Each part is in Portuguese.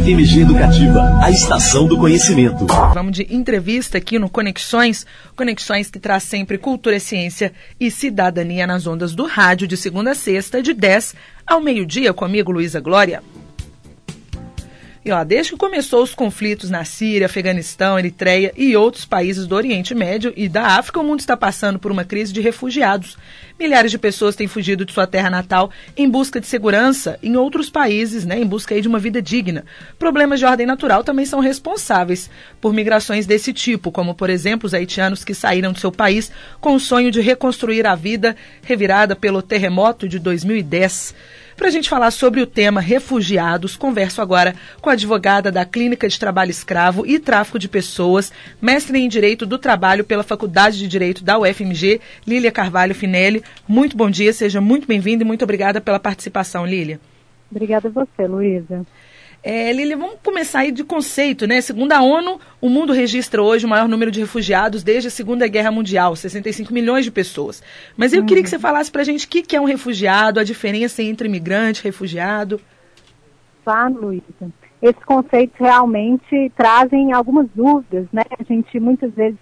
UFMG Educativa, a estação do conhecimento. Vamos de entrevista aqui no Conexões. Conexões que traz sempre cultura, ciência e cidadania nas ondas do rádio, de segunda a sexta, de 10 ao meio-dia, comigo, Luísa Glória. E desde que começou os conflitos na Síria, Afeganistão, Eritreia e outros países do Oriente Médio e da África, o mundo está passando por uma crise de refugiados. Milhares de pessoas têm fugido de sua terra natal em busca de segurança em outros países, em busca de uma vida digna. Problemas de ordem natural também são responsáveis por migrações desse tipo, como, por exemplo, os haitianos que saíram do seu país com o sonho de reconstruir a vida revirada pelo terremoto de 2010. Para a gente falar sobre o tema refugiados, converso agora com a advogada da Clínica de Trabalho Escravo e Tráfico de Pessoas, mestre em Direito do Trabalho pela Faculdade de Direito da UFMG, Lília Carvalho Finelli. Muito bom dia, seja muito bem-vinda e muito obrigada pela participação, Lília. Obrigada a você, Luísa. Lília, vamos começar aí de conceito, Segundo a ONU, o mundo registra hoje o maior número de refugiados desde a Segunda Guerra Mundial, 65 milhões de pessoas. Mas eu queria que você falasse pra gente o que é um refugiado, a diferença entre imigrante e refugiado. Claro, Luísa. Esses conceitos realmente trazem algumas dúvidas, A gente muitas vezes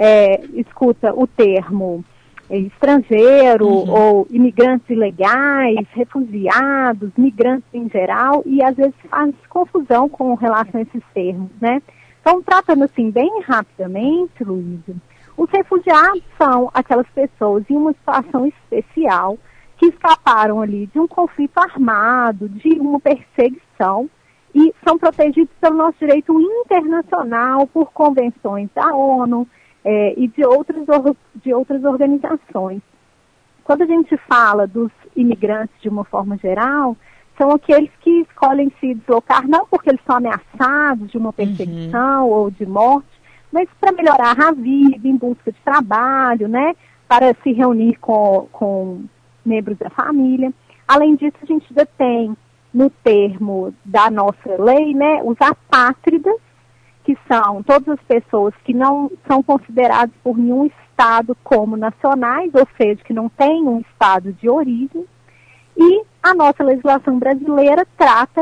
escuta o termo estrangeiro ou imigrantes ilegais, refugiados, migrantes em geral, e às vezes faz confusão com relação a esses termos, Então, tratando assim bem rapidamente, Luísa, os refugiados são aquelas pessoas em uma situação especial que escaparam ali de um conflito armado, de uma perseguição, e são protegidos pelo nosso direito internacional, por convenções da ONU, e de outras organizações. Quando a gente fala dos imigrantes de uma forma geral, são aqueles que escolhem se deslocar não porque eles são ameaçados de uma perseguição ou de morte, mas para melhorar a vida, em busca de trabalho, para se reunir com membros da família. Além disso, a gente ainda tem, no termo da nossa lei, os apátridas, que são todas as pessoas que não são consideradas por nenhum Estado como nacionais, ou seja, que não têm um Estado de origem. E a nossa legislação brasileira trata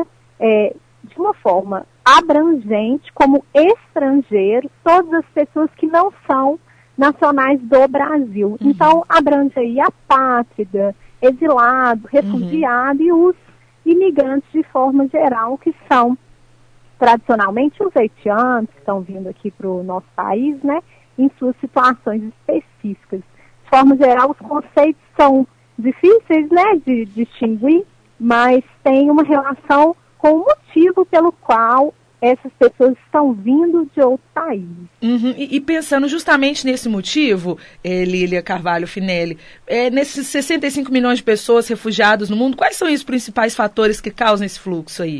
de uma forma abrangente, como estrangeiros, todas as pessoas que não são nacionais do Brasil. Então, abrange aí apátrida, exilado, refugiado e os imigrantes de forma geral, que são tradicionalmente os haitianos que estão vindo aqui para o nosso país, em suas situações específicas. De forma geral, os conceitos são difíceis, de distinguir, mas tem uma relação com o motivo pelo qual essas pessoas estão vindo de outros países. E pensando justamente nesse motivo, Lília Carvalho Finelli, nesses 65 milhões de pessoas refugiadas no mundo, quais são os principais fatores que causam esse fluxo aí?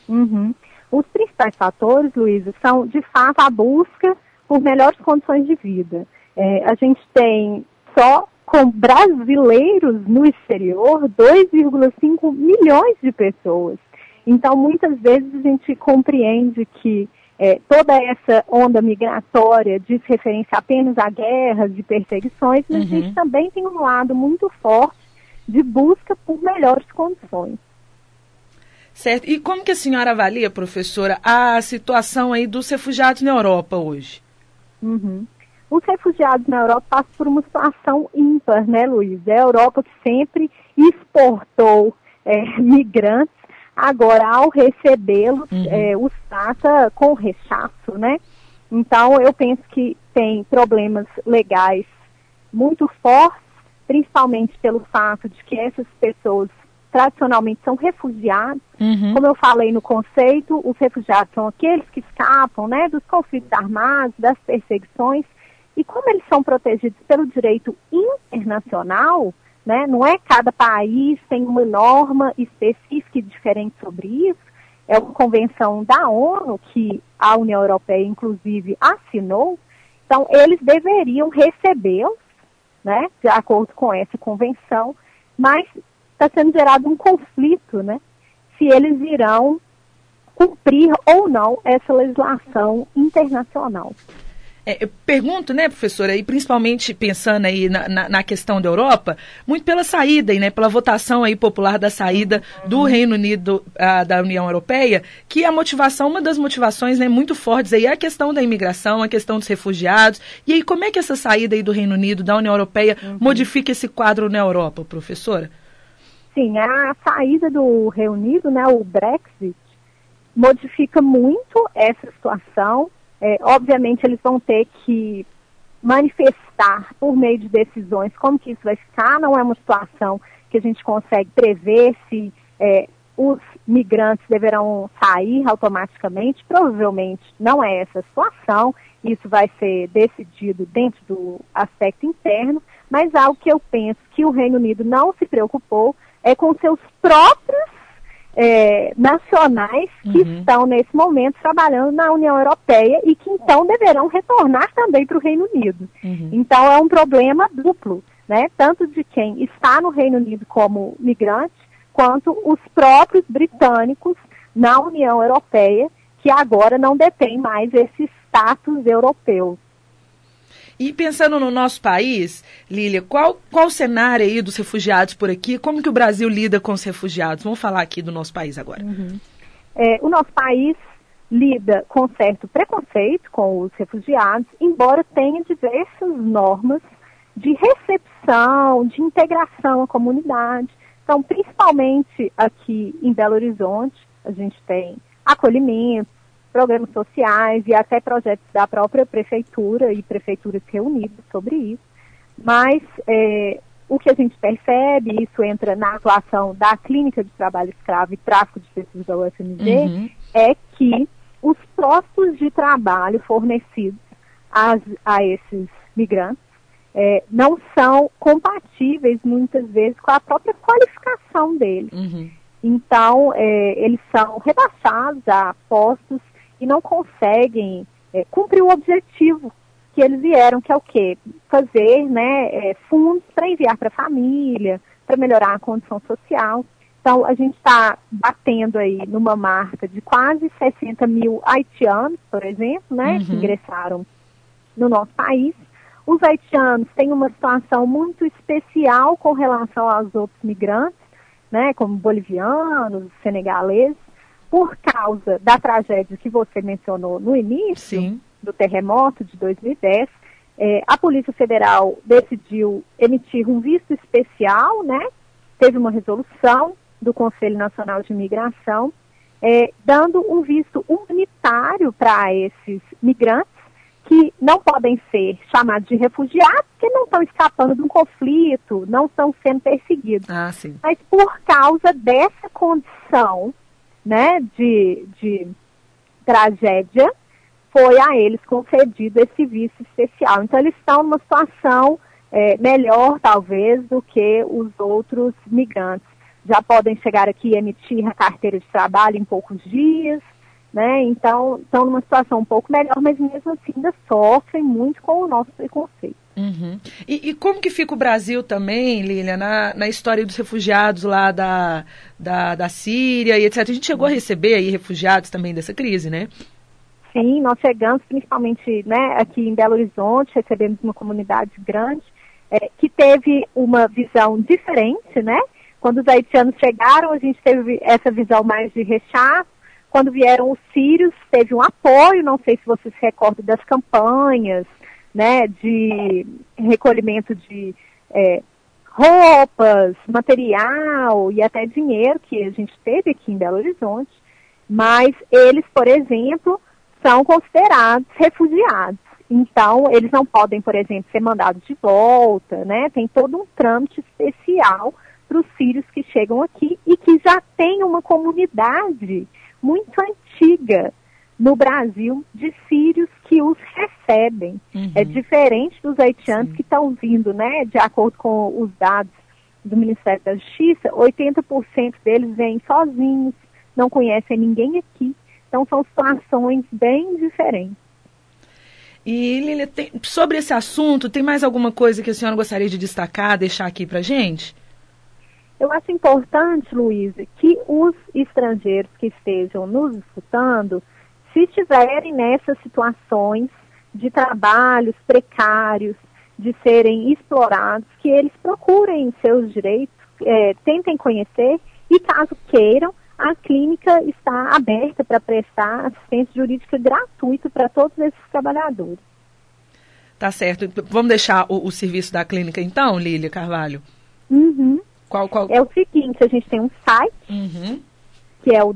Os principais fatores, Luísa, são, de fato, a busca por melhores condições de vida. A gente tem, só com brasileiros no exterior, 2,5 milhões de pessoas. Então, muitas vezes a gente compreende que toda essa onda migratória diz referência apenas a guerras e perseguições, mas a gente também tem um lado muito forte de busca por melhores condições. Certo. E como que a senhora avalia, professora, a situação aí dos refugiados na Europa hoje? Os refugiados na Europa passam por uma situação ímpar, Luiz? É a Europa que sempre exportou migrantes, agora ao recebê-los, os trata com rechaço, Então, eu penso que tem problemas legais muito fortes, principalmente pelo fato de que essas pessoas tradicionalmente são refugiados. Como eu falei no conceito, os refugiados são aqueles que escapam, dos conflitos armados, das perseguições, e como eles são protegidos pelo direito internacional, não é cada país tem uma norma específica e diferente sobre isso, é uma convenção da ONU que a União Europeia, inclusive, assinou, então eles deveriam recebê-los, de acordo com essa convenção, mas está sendo gerado um conflito, se eles irão cumprir ou não essa legislação internacional. Eu pergunto, né, professora, e principalmente pensando aí na questão da Europa, muito pela saída, né, pela votação aí popular da saída do Reino Unido da União Europeia, que a motivação, uma das motivações, né, muito fortes aí é a questão da imigração, a questão dos refugiados. E aí, como é que essa saída aí do Reino Unido, da União Europeia, modifica esse quadro na Europa, professora? Sim, a saída do Reino Unido, né, o Brexit, modifica muito essa situação. Obviamente, eles vão ter que manifestar por meio de decisões como que isso vai ficar. Não é uma situação que a gente consegue prever se os migrantes deverão sair automaticamente. Provavelmente não é essa a situação. Isso vai ser decidido dentro do aspecto interno. Mas algo que eu penso que o Reino Unido não se preocupou é com seus próprios nacionais que estão nesse momento trabalhando na União Europeia e que então deverão retornar também para o Reino Unido. Então é um problema duplo, né? Tanto de quem está no Reino Unido como migrante, quanto os próprios britânicos na União Europeia, que agora não detêm mais esse status europeu. E pensando no nosso país, Lília, qual o cenário aí dos refugiados por aqui? Como que o Brasil lida com os refugiados? Vamos falar aqui do nosso país agora. O nosso país lida com certo preconceito com os refugiados, embora tenha diversas normas de recepção, de integração à comunidade. Então, principalmente aqui em Belo Horizonte, a gente tem acolhimento, programas sociais e até projetos da própria prefeitura e prefeituras reunidas sobre isso. Mas o que a gente percebe, isso entra na atuação da Clínica de Trabalho Escravo e Tráfico de Pessoas da UFMG, é que os postos de trabalho fornecidos a esses migrantes não são compatíveis, muitas vezes, com a própria qualificação deles. Então, eles são rebaixados a postos e não conseguem cumprir o objetivo que eles vieram, que é o quê? Fazer fundos para enviar para a família, para melhorar a condição social. Então, a gente está batendo aí numa marca de quase 60 mil haitianos, por exemplo, que ingressaram no nosso país. Os haitianos têm uma situação muito especial com relação aos outros migrantes, como bolivianos, senegaleses, por causa da tragédia que você mencionou no início, do terremoto de 2010, a Polícia Federal decidiu emitir um visto especial, teve uma resolução do Conselho Nacional de Imigração, dando um visto humanitário para esses migrantes, que não podem ser chamados de refugiados, porque não estão escapando de um conflito, não estão sendo perseguidos. Mas por causa dessa condição, de tragédia, foi a eles concedido esse visto especial. Então, eles estão numa situação melhor, talvez, do que os outros migrantes. Já podem chegar aqui e emitir a carteira de trabalho em poucos dias, então estão numa situação um pouco melhor, mas mesmo assim ainda sofrem muito com o nosso preconceito. E como que fica o Brasil também, Lília, na história dos refugiados lá da Síria e etc? A gente chegou a receber aí refugiados também dessa crise, né? Sim, nós chegamos principalmente aqui em Belo Horizonte, recebemos uma comunidade grande que teve uma visão diferente, Quando os haitianos chegaram, a gente teve essa visão mais de rechaço. Quando vieram os sírios, teve um apoio, não sei se você se recorda das campanhas, de recolhimento de roupas, material e até dinheiro que a gente teve aqui em Belo Horizonte, mas eles, por exemplo, são considerados refugiados. Então, eles não podem, por exemplo, ser mandados de volta, Tem todo um trâmite especial para os sírios que chegam aqui e que já tem uma comunidade muito antiga no Brasil de sírios que os recebem. É diferente dos haitianos que estão vindo, de acordo com os dados do Ministério da Justiça, 80% deles vêm sozinhos, não conhecem ninguém aqui. Então, são situações bem diferentes. E, Lília, sobre esse assunto, tem mais alguma coisa que a senhora gostaria de destacar, deixar aqui para a gente? Eu acho importante, Luísa, que os estrangeiros que estejam nos escutando, se estiverem nessas situações, de trabalhos precários, de serem explorados, que eles procurem seus direitos, tentem conhecer e, caso queiram, a clínica está aberta para prestar assistência jurídica gratuita para todos esses trabalhadores. Tá certo. Vamos deixar o serviço da clínica então, Lília Carvalho? Uhum. Qual? É o seguinte, a gente tem um site, que é o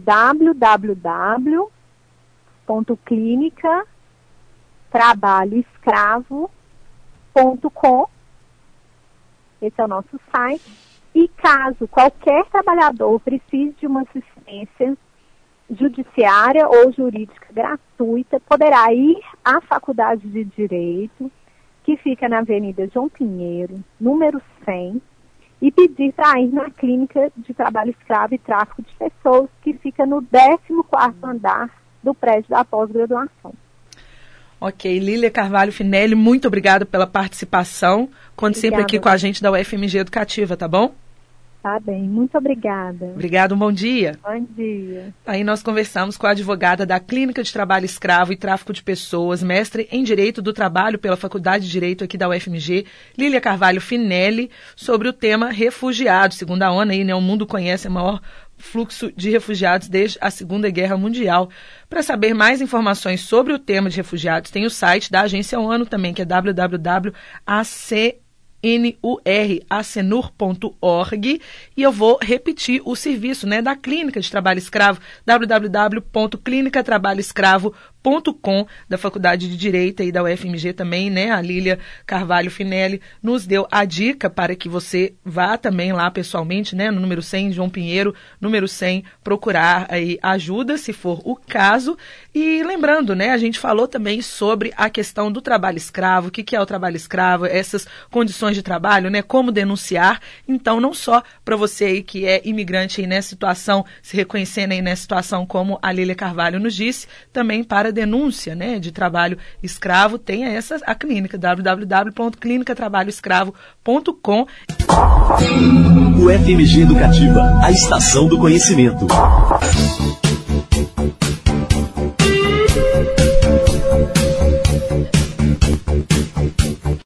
www.clinicatrabalhoescravo.com. Esse é o nosso site. E caso qualquer trabalhador precise de uma assistência judiciária ou jurídica gratuita, poderá ir à Faculdade de Direito, que fica na Avenida João Pinheiro, número 100, e pedir para ir na Clínica de Trabalho Escravo e Tráfico de Pessoas, que fica no 14º andar do prédio da pós-graduação. Ok, Lília Carvalho Finelli, muito obrigada pela participação. Conte sempre aqui com a gente da UFMG Educativa, tá bom? Tá bem, muito obrigada. Obrigado, um bom dia. Bom dia. Aí nós conversamos com a advogada da Clínica de Trabalho Escravo e Tráfico de Pessoas, mestre em Direito do Trabalho pela Faculdade de Direito aqui da UFMG, Lília Carvalho Finelli, sobre o tema refugiados. Segundo a ONU, aí, né, o mundo conhece o maior fluxo de refugiados desde a Segunda Guerra Mundial. Para saber mais informações sobre o tema de refugiados, tem o site da Agência ONU também, que é www.acenur.org, e eu vou repetir o serviço, né, da Clínica de Trabalho Escravo, www.clinicatrabalhoescravo.com, da Faculdade de Direito e da UFMG também, né, a Lília Carvalho Finelli nos deu a dica para que você vá também lá pessoalmente, né, no número 100, João Pinheiro, número 100, procurar aí ajuda, se for o caso. E lembrando, né, a gente falou também sobre a questão do trabalho escravo, o que é o trabalho escravo, essas condições de trabalho, né, como denunciar. Então, não só para você aí que é imigrante aí nessa situação, se reconhecendo aí nessa situação, como a Lília Carvalho nos disse, também para denúncia, né, de trabalho escravo, tem a clínica, www.clinicatrabalhoescravo.com. UFMG Educativa, a estação do conhecimento.